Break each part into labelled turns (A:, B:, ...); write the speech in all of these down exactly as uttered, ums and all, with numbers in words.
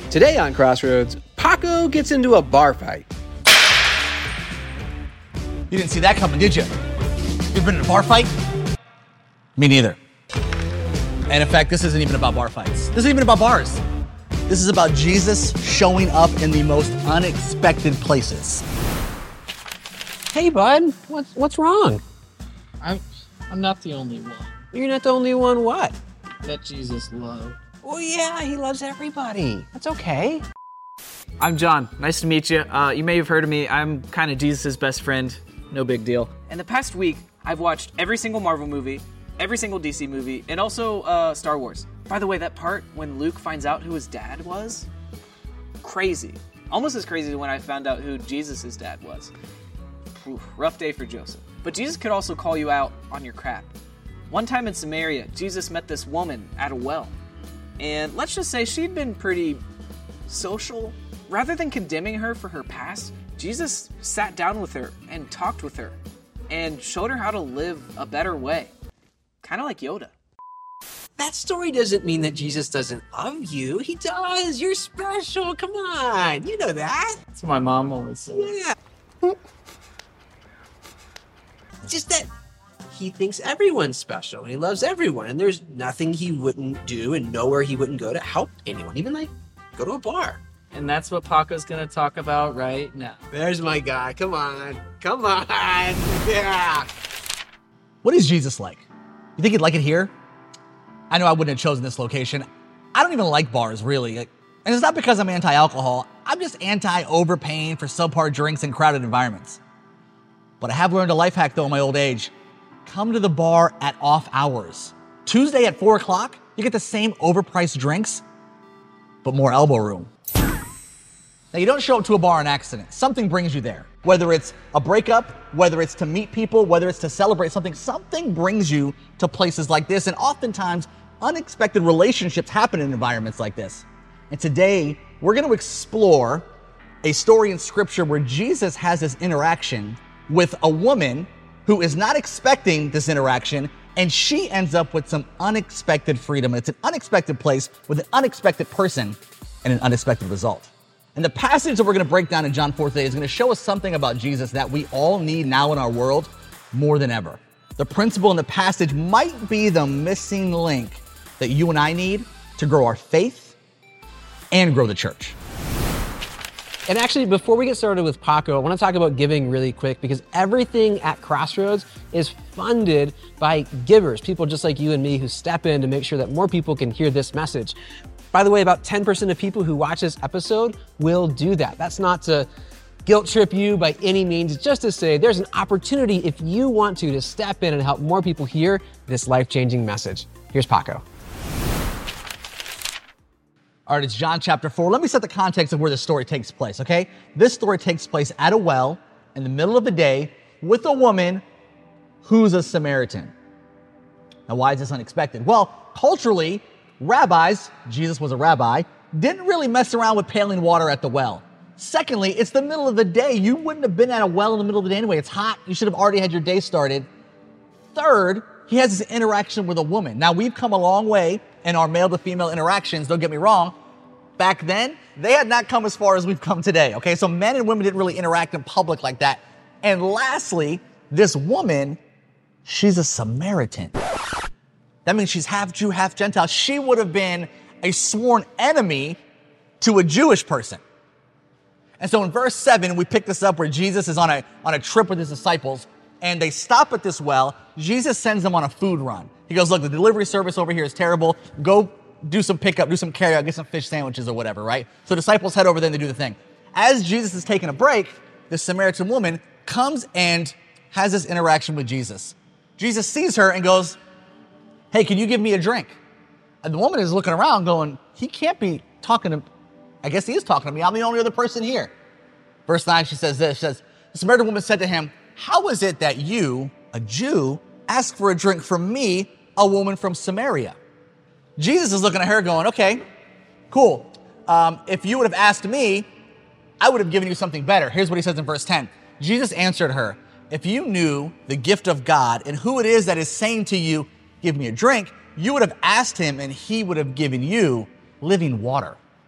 A: Today on Crossroads, Paco gets into a bar fight.
B: You didn't see that coming, did you? You've been in a bar fight? Me neither. And in fact, this isn't even about bar fights. This isn't even about bars. This is about Jesus showing up in the most unexpected places.
C: Hey, bud, what's what's wrong?
D: I'm I'm not the only one
C: You're not the only one. What?
D: that Jesus loved.
C: Well, yeah, he loves everybody. That's okay.
E: I'm John. Nice to meet you. Uh, you may have heard of me. I'm kind of Jesus' best friend. No big deal. In the past week, I've watched every single Marvel movie, every single D C movie, and also uh, Star Wars. By the way, that part when Luke finds out who his dad was, crazy. Almost as crazy as when I found out who Jesus' dad was. Oof, rough day for Joseph. But Jesus could also call you out on your crap. One time in Samaria, Jesus met this woman at a well. And let's just say she'd been pretty social. Rather than condemning her for her past, Jesus sat down with her and talked with her and showed her how to live a better way. Kind of like Yoda.
C: That story doesn't mean that Jesus doesn't love you. He does. You're special. Come on. You know that.
D: That's what my mom always said.
C: Yeah. Just that he thinks everyone's special and he loves everyone. And there's nothing he wouldn't do and nowhere he wouldn't go to help anyone. Even like go to a bar.
D: And that's what Paco's gonna talk about right now.
C: There's my guy. Come on. Come on. Yeah.
B: What is Jesus like? You think he'd like it here? I know I wouldn't have chosen this location. I don't even like bars, really. Like, and it's not because I'm anti-alcohol. I'm just anti-overpaying for subpar drinks in crowded environments. But I have learned a life hack, though, in my old age. Come to the bar at off hours. Tuesday at four o'clock, you get the same overpriced drinks, but more elbow room. Now, you don't show up to a bar on accident. Something brings you there. Whether it's a breakup, whether it's to meet people, whether it's to celebrate something, something brings you to places like this. And oftentimes, unexpected relationships happen in environments like this. And today, we're going to explore a story in Scripture where Jesus has this interaction with a woman who is not expecting this interaction, and she ends up with some unexpected freedom. It's an unexpected place with an unexpected person and an unexpected result. And the passage that we're going to break down in John four today is going to show us something about Jesus that we all need now in our world more than ever. The principle in the passage might be the missing link that you and I need to grow our faith and grow the church.
C: And actually, before we get started with Paco, I want to talk about giving really quick because everything at Crossroads is funded by givers, people just like you and me who step in to make sure that more people can hear this message. By the way, about ten percent of people who watch this episode will do that. That's not to guilt trip you by any means. It's just to say there's an opportunity if you want to to step in and help more people hear this life-changing message. Here's Paco.
B: All right, it's John chapter four. Let me set the context of where this story takes place, okay? This story takes place at a well in the middle of the day with a woman who's a Samaritan. Now, why is this unexpected? Well, culturally, rabbis, Jesus was a rabbi, didn't really mess around with paling water at the well. Secondly, it's the middle of the day. You wouldn't have been at a well in the middle of the day anyway. It's hot. You should have already had your day started. Third, he has this interaction with a woman. Now, we've come a long way in our male to female interactions, don't get me wrong. Back then, they had not come as far as we've come today, okay? So men and women didn't really interact in public like that. And lastly, this woman, she's a Samaritan. That means she's half Jew, half Gentile. She would have been a sworn enemy to a Jewish person. And so in verse seven, we pick this up where Jesus is on a, on a trip with his disciples, and they stop at this well. Jesus sends them on a food run. He goes, look, the delivery service over here is terrible. Go do some pickup, do some carryout, get some fish sandwiches or whatever, right? So disciples head over there and they do the thing. As Jesus is taking a break, this Samaritan woman comes and has this interaction with Jesus. Jesus sees her and goes, hey, can you give me a drink? And the woman is looking around going, he can't be talking to, I guess he is talking to me. I'm the only other person here. Verse nine, she says this, she says, the Samaritan woman said to him, how is it that you, a Jew, ask for a drink from me, a woman from Samaria? Jesus is looking at her going, okay, cool. Um, if you would have asked me, I would have given you something better. Here's what he says in verse ten. Jesus answered her, if you knew the gift of God and who it is that is saying to you, give me a drink, you would have asked him and he would have given you living water.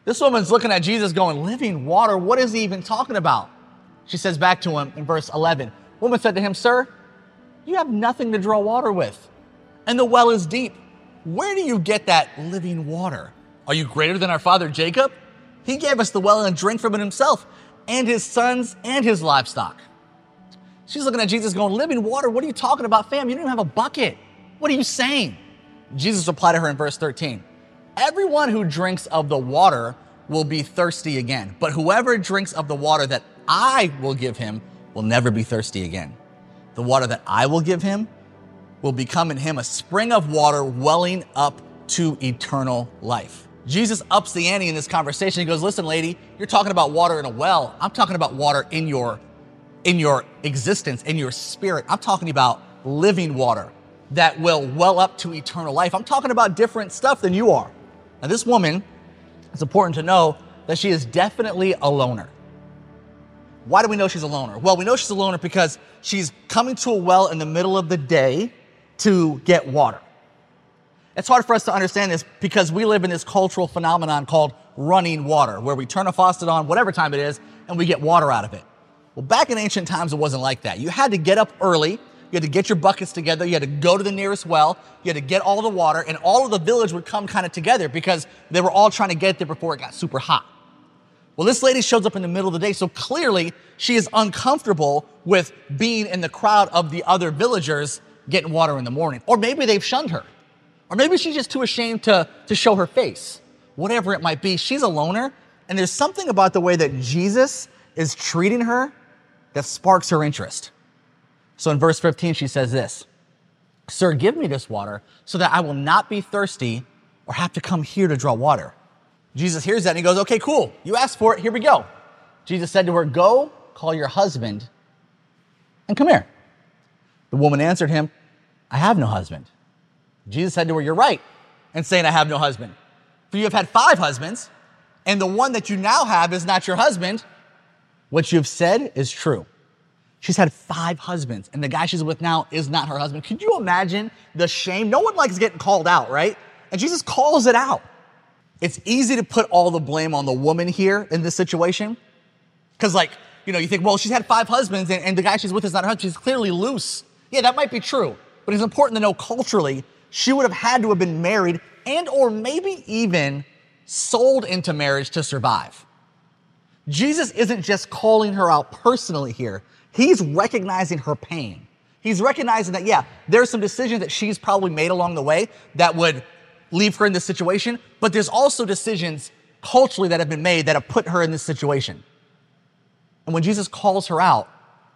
B: This woman's looking at Jesus going, living water? What is he even talking about? She says back to him in verse eleven, woman said to him, sir, you have nothing to draw water with, and the well is deep. Where do you get that living water? Are you greater than our father Jacob? He gave us the well and drank from it himself, and his sons and his livestock. She's looking at Jesus going, living water? What are you talking about, fam? You don't even have a bucket. What are you saying? Jesus replied to her in verse thirteen, everyone who drinks of the water will be thirsty again, but whoever drinks of the water that I will give him will never be thirsty again. The water that I will give him will become in him a spring of water welling up to eternal life. Jesus ups the ante in this conversation. He goes, listen, lady, you're talking about water in a well. I'm talking about water in your, in your existence, in your spirit. I'm talking about living water that will well up to eternal life. I'm talking about different stuff than you are. Now, this woman, it's important to know that she is definitely a loner. Why do we know she's a loner? Well, we know she's a loner because she's coming to a well in the middle of the day to get water. It's hard for us to understand this because we live in this cultural phenomenon called running water, where we turn a faucet on, whatever time it is, and we get water out of it. Well, back in ancient times, it wasn't like that. You had to get up early. You had to get your buckets together. You had to go to the nearest well. You had to get all the water, and all of the village would come kind of together because they were all trying to get there before it got super hot. Well, this lady shows up in the middle of the day, so clearly she is uncomfortable with being in the crowd of the other villagers getting water in the morning. Or maybe they've shunned her. Or maybe she's just too ashamed to, to show her face. Whatever it might be, she's a loner, and there's something about the way that Jesus is treating her that sparks her interest. So in verse fifteen, she says this, sir, give me this water so that I will not be thirsty or have to come here to draw water. Jesus hears that and he goes, okay, cool. You asked for it. Here we go. Jesus said to her, go call your husband and come here. The woman answered him, I have no husband. Jesus said to her, you're right in saying I have no husband. For you have had five husbands, and the one that you now have is not your husband. What you have said is true. She's had five husbands, and the guy she's with now is not her husband. Could you imagine the shame? No one likes getting called out, right? And Jesus calls it out. It's easy to put all the blame on the woman here in this situation. Because like, you know, you think, well, she's had five husbands, and, and the guy she's with is not her husband. She's clearly loose. Yeah, that might be true. But it's important to know culturally, she would have had to have been married and or maybe even sold into marriage to survive. Jesus isn't just calling her out personally here. He's recognizing her pain. He's recognizing that, yeah, there's some decisions that she's probably made along the way that would leave her in this situation, but there's also decisions culturally that have been made that have put her in this situation. And when Jesus calls her out,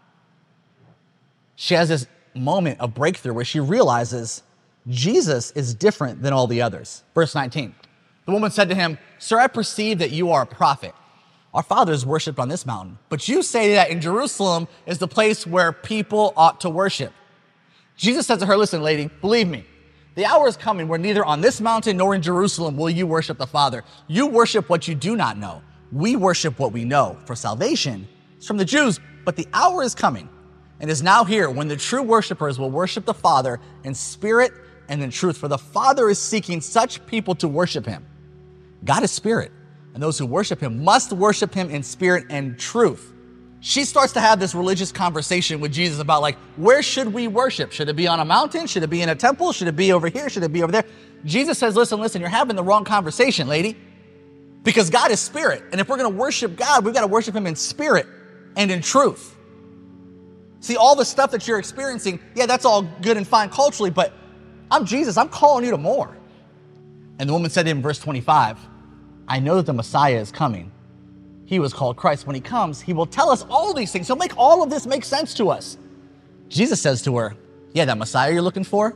B: she has this moment of breakthrough where she realizes Jesus is different than all the others. Verse nineteen, the woman said to him, sir, I perceive that you are a prophet. Our fathers worshiped on this mountain, but you say that in Jerusalem is the place where people ought to worship. Jesus said to her, listen, lady, believe me, the hour is coming where neither on this mountain nor in Jerusalem will you worship the Father. You worship what you do not know. We worship what we know, for salvation is from the Jews, but the hour is coming and is now here when the true worshipers will worship the Father in spirit and in truth, for the Father is seeking such people to worship him. God is spirit, and those who worship him must worship him in spirit and truth. She starts to have this religious conversation with Jesus about like, where should we worship? Should it be on a mountain? Should it be in a temple? Should it be over here? Should it be over there? Jesus says, listen, listen, you're having the wrong conversation, lady, because God is spirit. And if we're going to worship God, we've got to worship him in spirit and in truth. See, all the stuff that you're experiencing, yeah, that's all good and fine culturally, but I'm Jesus. I'm calling you to more. And the woman said to him in verse twenty-five, I know that the Messiah is coming. He was called Christ. When he comes, he will tell us all these things. He'll make all of this make sense to us. Jesus says to her, yeah, that Messiah you're looking for,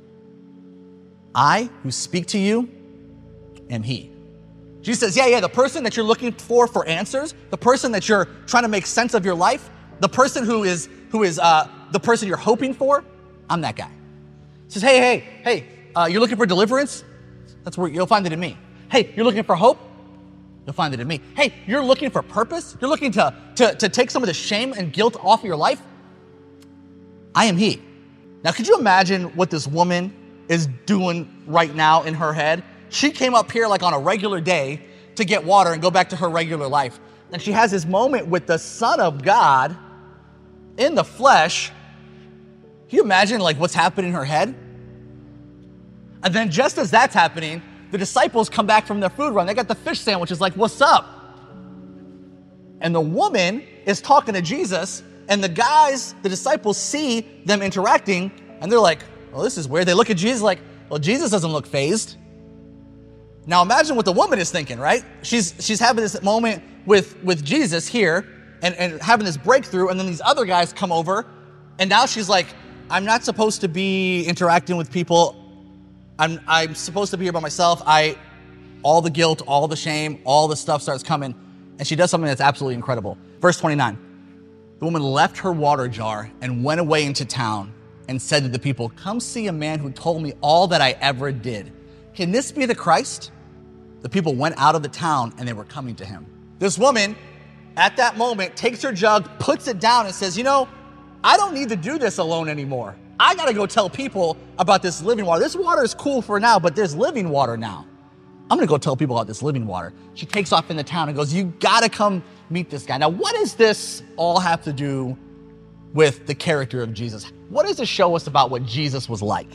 B: I who speak to you am he. Jesus says, yeah, yeah, the person that you're looking for for answers, the person that you're trying to make sense of your life, the person who is who is uh, the person you're hoping for, I'm that guy. He says, hey, hey, hey, uh, you're looking for deliverance? That's where you'll find it in me. Hey, you're looking for hope? You'll find it in me. Hey, you're looking for purpose? You're looking to, to, to take some of the shame and guilt off of your life? I am he. Now, could you imagine what this woman is doing right now in her head? She came up here like on a regular day to get water and go back to her regular life. And she has this moment with the Son of God in the flesh. Can you imagine like what's happening in her head? And then just as that's happening, the disciples come back from their food run. They got the fish sandwiches like, what's up? And the woman is talking to Jesus, and the guys, the disciples, see them interacting, and they're like, well, this is weird. They look at Jesus like, well, Jesus doesn't look fazed. Now imagine what the woman is thinking, right? She's she's having this moment with, with Jesus here and, and having this breakthrough, and then these other guys come over, and now she's like, I'm not supposed to be interacting with people. I'm I'm supposed to be here by myself. I, all the guilt, all the shame, all the stuff starts coming, and she does something that's absolutely incredible. Verse twenty-nine, the woman left her water jar and went away into town and said to the people, come see a man who told me all that I ever did. Can this be the Christ? The people went out of the town and they were coming to him. This woman, at that moment, takes her jug, puts it down and says, you know, I don't need to do this alone anymore. I gotta go tell people about this living water. This water is cool for now, but there's living water now. I'm gonna go tell people about this living water. She takes off in the town and goes, you gotta come meet this guy. Now, what does this all have to do with the character of Jesus? What does it show us about what Jesus was like?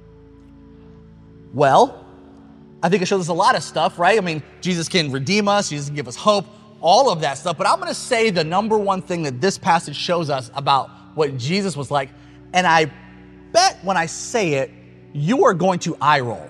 B: Well, I think it shows us a lot of stuff, right? I mean, Jesus can redeem us, Jesus can give us hope, all of that stuff. But I'm gonna say the number one thing that this passage shows us about what Jesus was like, and I bet when I say it, you are going to eye roll.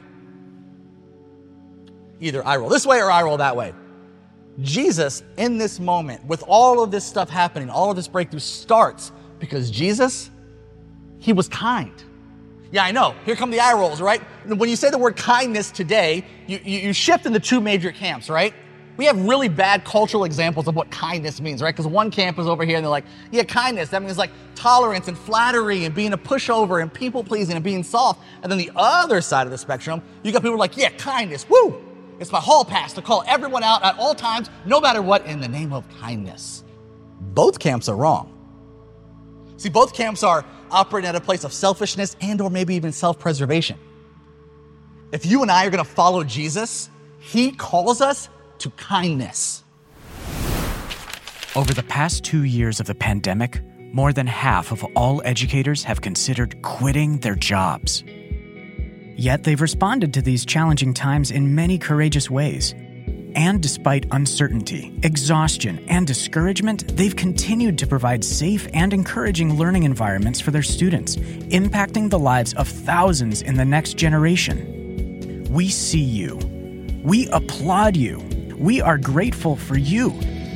B: Either eye roll this way or eye roll that way. Jesus, in this moment, with all of this stuff happening, all of this breakthrough starts because Jesus, he was kind. Yeah, I know. Here come the eye rolls, right? When you say the word kindness today, you, you, you shift into two major camps, right? We have really bad cultural examples of what kindness means, right? Because one camp is over here and they're like, yeah, kindness, that means like tolerance and flattery and being a pushover and people pleasing and being soft. And then the other side of the spectrum, you got people like, yeah, kindness, woo! It's my hall pass to call everyone out at all times, no matter what, in the name of kindness. Both camps are wrong. See, both camps are operating at a place of selfishness and or maybe even self-preservation. If you and I are gonna follow Jesus, he calls us to kindness.
F: Over the past two years of the pandemic, more than half of all educators have considered quitting their jobs. Yet they've responded to these challenging times in many courageous ways. And despite uncertainty, exhaustion, and discouragement, they've continued to provide safe and encouraging learning environments for their students, impacting the lives of thousands in the next generation. We see you. We applaud you. We are grateful for you.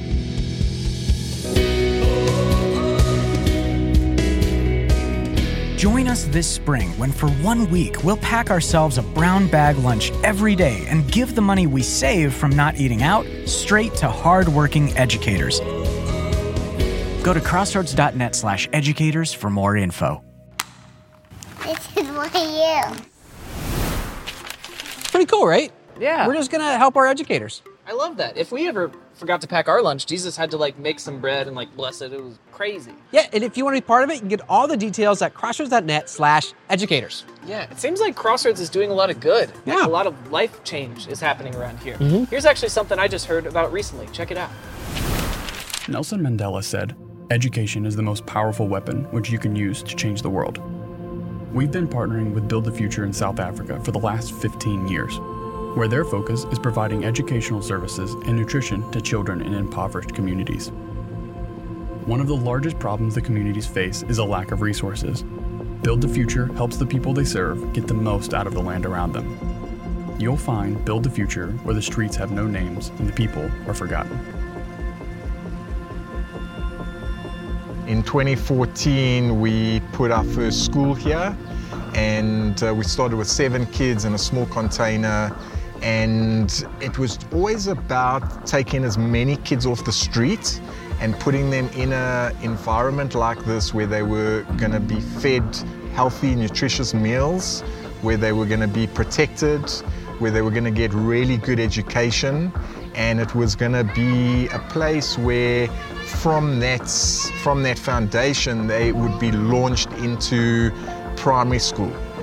F: Join us this spring when for one week we'll pack ourselves a brown bag lunch every day and give the money we save from not eating out straight to hard-working educators. Go to crossroads.net slash educators for more info.
G: This is for you.
C: Pretty cool, right?
E: Yeah.
C: We're just gonna help our educators.
E: I love that. If we ever forgot to pack our lunch, Jesus had to like make some bread and like bless it. It was crazy.
C: Yeah, and if you want to be part of it, you can get all the details at crossroads.net slash educators.
E: Yeah, it seems like Crossroads is doing a lot of good.
C: Yeah.
E: Like, a lot of life change is happening around here.
C: Mm-hmm.
E: Here's actually something I just heard about recently. Check it out.
H: Nelson Mandela said, education is the most powerful weapon which you can use to change the world. We've been partnering with Build the Future in South Africa for the last fifteen years, where their focus is providing educational services and nutrition to children in impoverished communities. One of the largest problems the communities face is a lack of resources. Build the Future helps the people they serve get the most out of the land around them. You'll find Build the Future where the streets have no names and the people are forgotten.
I: In twenty fourteen, we put our first school here, and uh, we started with seven kids in a small container. And it was always about taking as many kids off the street and putting them in an environment like this where they were going to be fed healthy, nutritious meals, where they were going to be protected, where they were going to get really good education. And it was going to be a place where from that, from that foundation, they would be launched into primary school.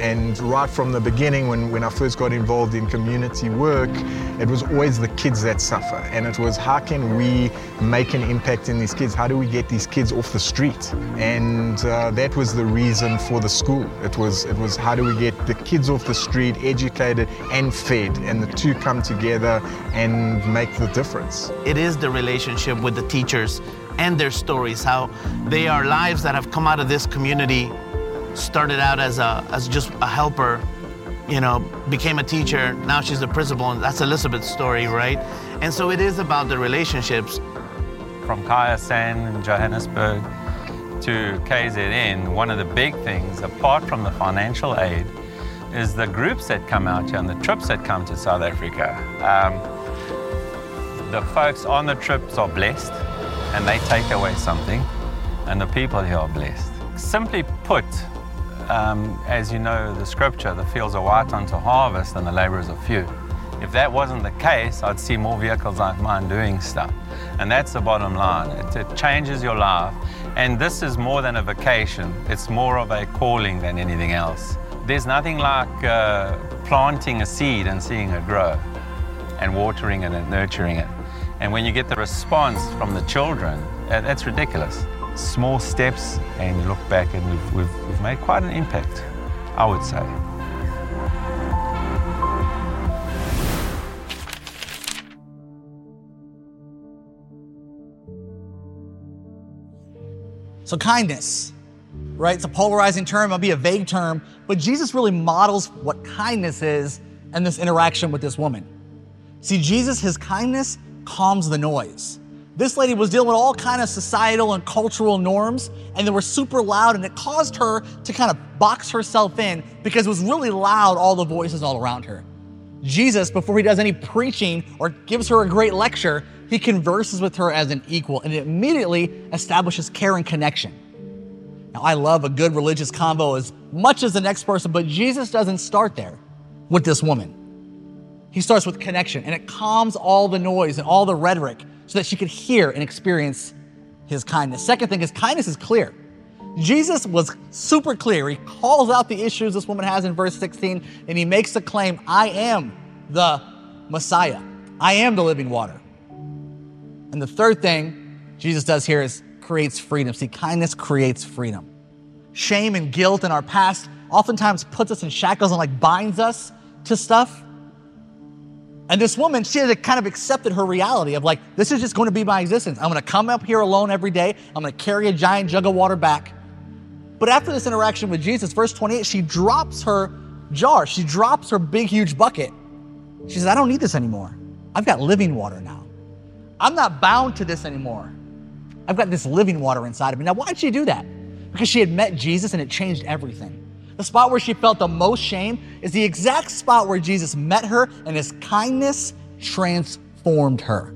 I: And right from the beginning, when, when I first got involved in community work, it was always the kids that suffer. And it was, how can we make an impact in these kids? How do we get these kids off the street? And uh, that was the reason for the school. It was, it was how do we get the kids off the street, educated and fed, and the two come together and make the difference.
J: It is the relationship with the teachers and their stories, how they are lives that have come out of this community, started out as a as just a helper, you know, became a teacher, now she's the principal, and that's Elizabeth's story, right? And so it is about the relationships.
K: From Kaya San in Johannesburg to K Z N, one of the big things, apart from the financial aid, is the groups that come out here and the trips that come to South Africa. Um, the folks on the trips are blessed, and they take away something, and the people here are blessed. Simply put, um, as you know, the scripture, the fields are white unto harvest and the laborers are few. If that wasn't the case, I'd see more vehicles like mine doing stuff. And that's the bottom line. It, it changes your life. And this is more than a vacation. It's more of a calling than anything else. There's nothing like uh, planting a seed and seeing it grow, and watering it and nurturing it. And when you get the response from the children, that's ridiculous. Small steps, and you look back and we've, we've, we've made quite an impact, I would say.
B: So kindness, right? It's a polarizing term, it'll be a vague term, but Jesus really models what kindness is in this interaction with this woman. See, Jesus, his kindness calms the noise. This lady was dealing with all kind of societal and cultural norms, and they were super loud, and it caused her to kind of box herself in because it was really loud, all the voices all around her. Jesus, before he does any preaching or gives her a great lecture, he converses with her as an equal, and it immediately establishes care and connection. Now, I love a good religious convo as much as the next person, but Jesus doesn't start there with this woman. He starts with connection, and it calms all the noise and all the rhetoric so that she could hear and experience his kindness. Second thing is, kindness is clear. Jesus was super clear. He calls out the issues this woman has in verse sixteen, and he makes the claim, I am the Messiah. I am the living water. And the third thing Jesus does here is creates freedom. See, kindness creates freedom. Shame and guilt in our past oftentimes puts us in shackles and like binds us to stuff. And this woman, she had kind of accepted her reality of like, this is just going to be my existence. I'm going to come up here alone every day. I'm going to carry a giant jug of water back. But after this interaction with Jesus, verse twenty-eight, she drops her jar. She drops her big, huge bucket. She says, I don't need this anymore. I've got living water now. I'm not bound to this anymore. I've got this living water inside of me. Now, why'd she do that? Because she had met Jesus and it changed everything. The spot where she felt the most shame is the exact spot where Jesus met her and his kindness transformed her.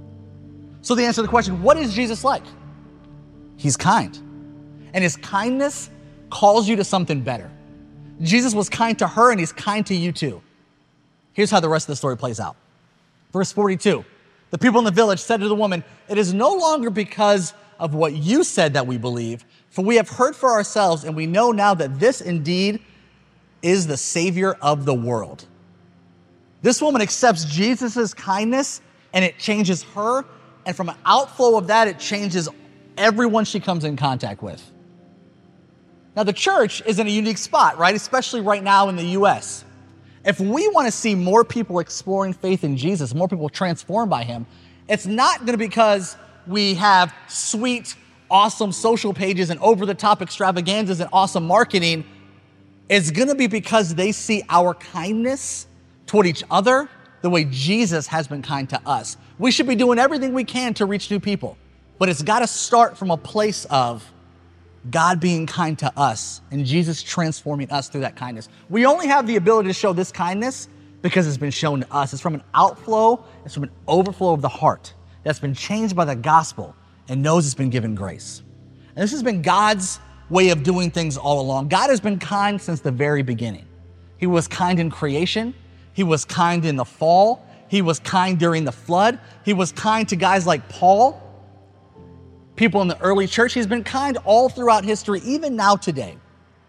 B: So the answer to the question, what is Jesus like? He's kind. And his kindness calls you to something better. Jesus was kind to her and he's kind to you too. Here's how the rest of the story plays out. Verse forty-two, the people in the village said to the woman, it is no longer because of what you said that we believe, for we have heard for ourselves and we know now that this indeed is the Savior of the world. This woman accepts Jesus' kindness and it changes her, and from an outflow of that, it changes everyone she comes in contact with. Now, the church is in a unique spot, right? Especially right now in the U S. If we want to see more people exploring faith in Jesus, more people transformed by him, it's not going to be because we have sweet, awesome social pages and over-the-top extravaganzas and awesome marketing. It's going to be because they see our kindness toward each other the way Jesus has been kind to us. We should be doing everything we can to reach new people, but it's got to start from a place of God being kind to us and Jesus transforming us through that kindness. We only have the ability to show this kindness because it's been shown to us. It's from an outflow, it's from an overflow of the heart that's been changed by the gospel and knows it's been given grace. And this has been God's way of doing things all along. God has been kind since the very beginning. He was kind in creation. He was kind in the fall. He was kind during the flood. He was kind to guys like Paul, people in the early church. He's been kind all throughout history, even now today.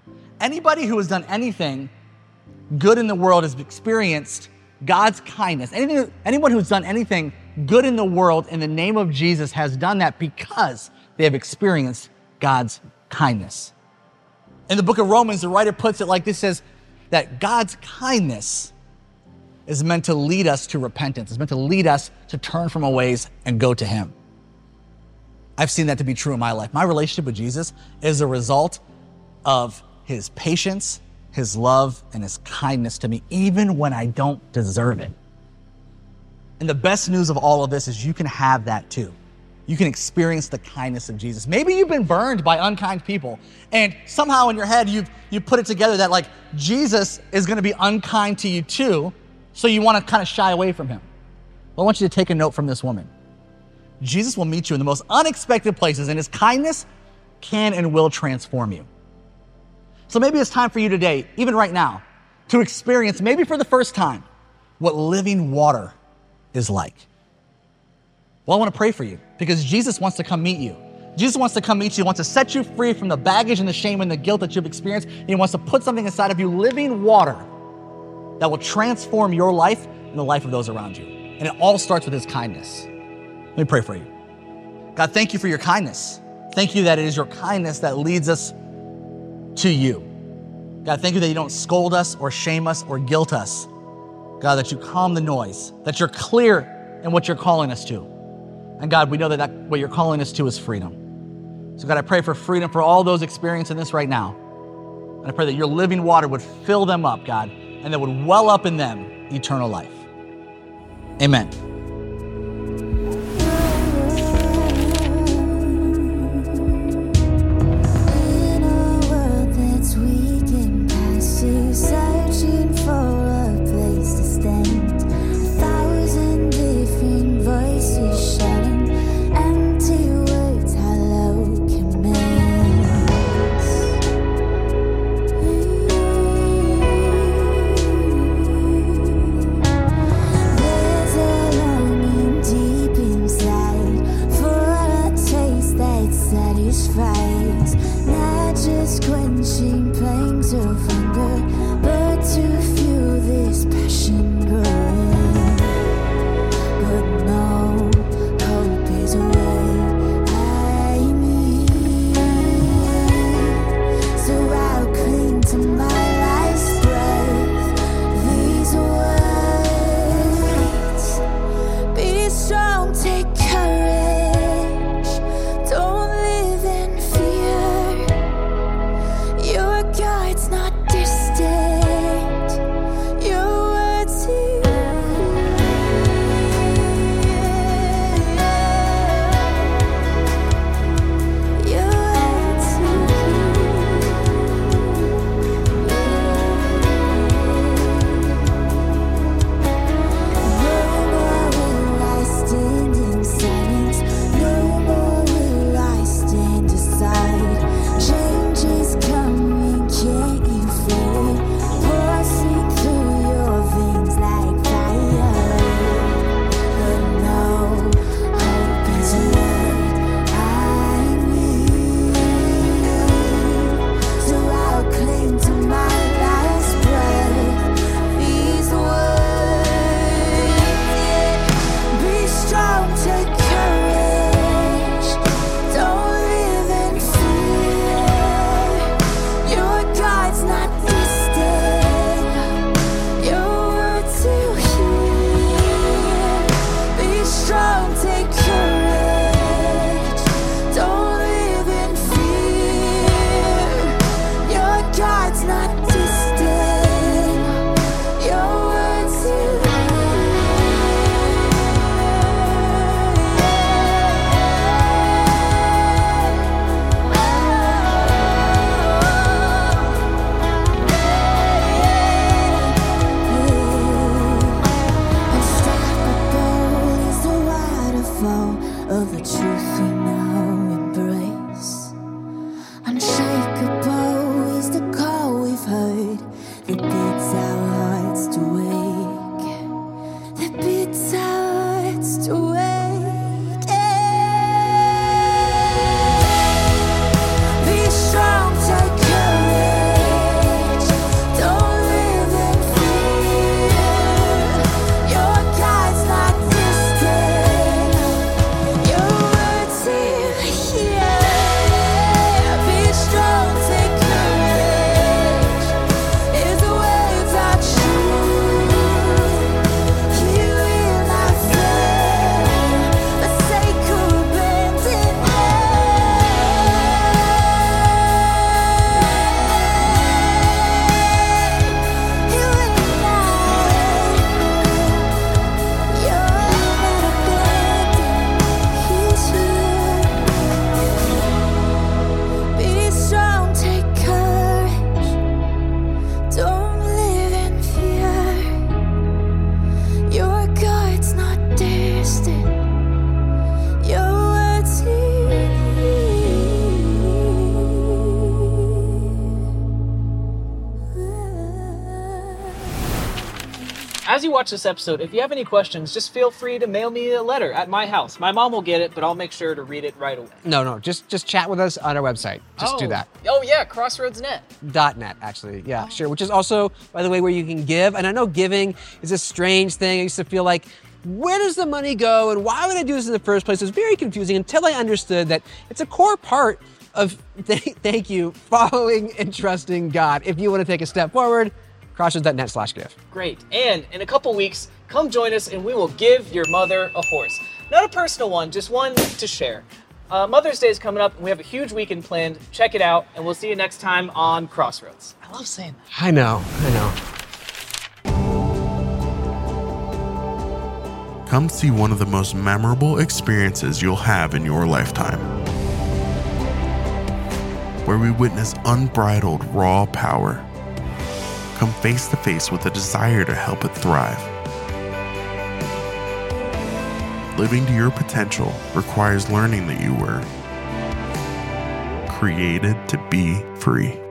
B: Anybody who has done anything good in the world has experienced God's kindness. Anything, anyone who's done anything good in the world in the name of Jesus has done that because they have experienced God's kindness. In the book of Romans, the writer puts it like this, says that God's kindness is meant to lead us to repentance. It's meant to lead us to turn from our ways and go to him. I've seen that to be true in my life. My relationship with Jesus is a result of his patience, his love, and his kindness to me, even when I don't deserve it. And the best news of all of this is you can have that too. You can experience the kindness of Jesus. Maybe you've been burned by unkind people, and somehow in your head you've you put it together that like Jesus is going to be unkind to you too, so you want to kind of shy away from him. Well, I want you to take a note from this woman. Jesus will meet you in the most unexpected places, and his kindness can and will transform you. So maybe it's time for you today, even right now, to experience, maybe for the first time, what living water is like. Well, I want to pray for you because Jesus wants to come meet you. Jesus wants to come meet you, wants to set you free from the baggage and the shame and the guilt that you've experienced. He wants to put something inside of you, living water, that will transform your life and the life of those around you. And it all starts with his kindness. Let me pray for you. God, thank you for your kindness. Thank you that it is your kindness that leads us to you. God, thank you that you don't scold us or shame us or guilt us. God, that you calm the noise, that you're clear in what you're calling us to. And God, we know that, that what you're calling us to is freedom. So God, I pray for freedom for all those experiencing this right now. And I pray that your living water would fill them up, God, and that would well up in them eternal life. Amen.
L: Searching for a place to stand, a thousand different voices shouting, empty words hollow commands. There's a longing deep inside for a taste that satisfies, not just quenching pangs of hunger, but to feel this passion growing. But no, hope is what I need. So I'll cling to my life's breath, these words. Be strong, take courage, don't live in fear. Your God's not distant. Your words Your words No more will I stand in silence. No more will I stand aside. Change is coming, can't you feel it? Coursing through your veins like fire. But no, hope is what I need. So I'll cling to my last breath, these words. Be strong, take courage, don't live in fear. Your God's not distant. Your words to hear. Be strong, take courage, don't live in fear. Your God's not distant. Your words to Unstoppable is the waterfall of the truth we now embrace. Unshakable is the call we've heard that bids our hearts to wake, that bids our hearts to wake. Be strong, take courage,
E: as you watch this episode, if you have any questions, just feel free to mail me a letter at my house. My mom will get it, but I'll make sure to read it right away.
C: No, no, just just chat with us on our website. Just
E: oh.
C: do that.
E: Oh, yeah, Crossroads Net.
C: Dot net, actually. Yeah, sure. Which is also, by the way, where you can give. And I know giving is a strange thing. I used to feel like, where does the money go and why would I do this in the first place? It was very confusing until I understood that it's a core part of, th- thank you, following and trusting God. If you want to take a step forward, crossroads dot net slash give.
E: Great. And in a couple weeks, come join us and we will give your mother a horse. Not a personal one, just one to share. Uh, Mother's Day is coming up and we have a huge weekend planned. Check it out and we'll see you next time on Crossroads. I love saying that.
C: I know, I know.
M: Come see one of the most memorable experiences you'll have in your lifetime, where we witness unbridled raw power. Come face to face with a desire to help it thrive. Living to your potential requires learning that you were created to be free.